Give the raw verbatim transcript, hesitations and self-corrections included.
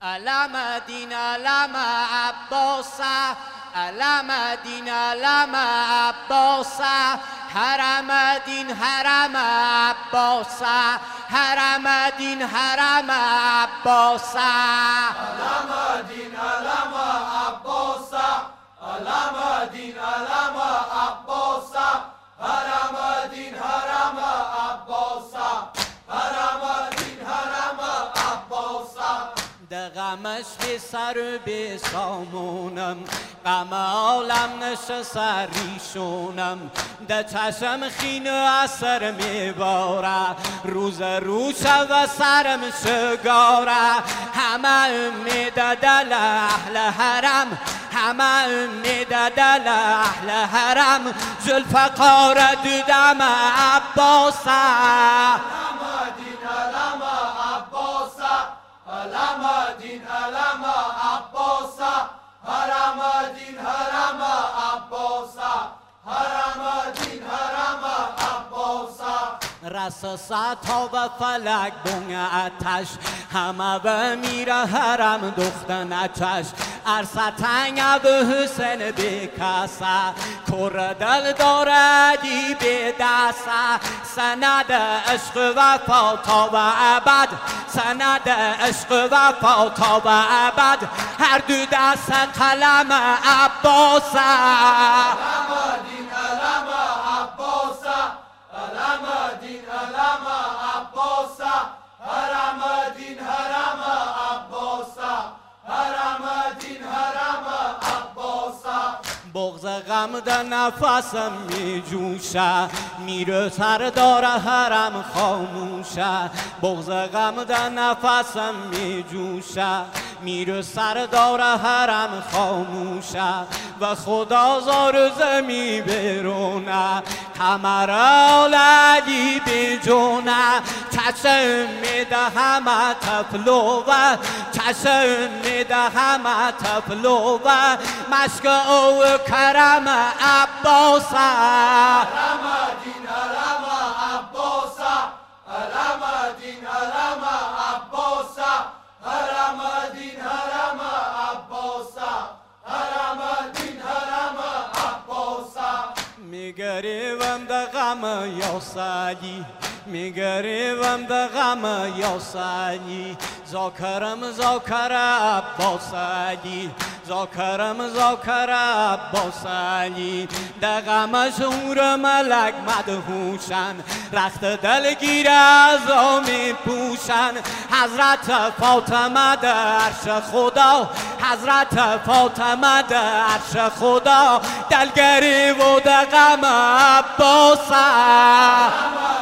علم دین علم عباس، علم دین علم عباس، حرم دین حرم عباس، حرم دین حرم عباس، علم دین علم عباس، علم دین علم عباس، حرم دین حرم عباس، حرم دین حرم عباس. ده غمش به سر و به سامونم، غم عالم نشسته ریشونم، ده چشم خین و اثر میباره، روز روز و سرم شگاره، همه امید دل اهل حرم، همه امید دل اهل حرم، ذوالفقار دیدم عباس. علم دین علم عباس، علم دین علم عباس، حرم دین حرم عباس، حرم دین حرم عباس. رس تا و فلک بونگ اتش، همه به میره حرم دختن اتش، عرصه تنگ به حسین بکسه، کر دل داردی به دسته، سند عشق وفا تا و ابد، سند عشق وفا تا و ابد، هر دو دست قلم عباس. علم دین علم عباس، علم دین علم عباس، حرم دین حرم عباس، حرم دین حرم عباس. بغض غم در نفسم می جوشه، میره سردار حرم خاموشه، بغض غم در نفسم می جوشه، میره سردار حرم خاموشه، و خدا زار زمی برونه، کمر آلدی بجونه، چشم میده همه تفلو و چشم میده همه تفلو و مشک او کرم عباس. علم دین علم عباس، علم دین علم عباس، حرم دین حرم عباس، حرم دین حرم عباس. میگریوم ده غم یا سالی، میگریوم ده غم یا سالی، زاکرم زاکر عباس علی، زاکرم زاکر عباس علی، ده غم شور ملک مدهوشن، رخت دلگیر از آمی پوشن، حضرت فاطمه در عرش خدا، حضرت فاطمه در عرش خدا، دلگری و ده غم عباس.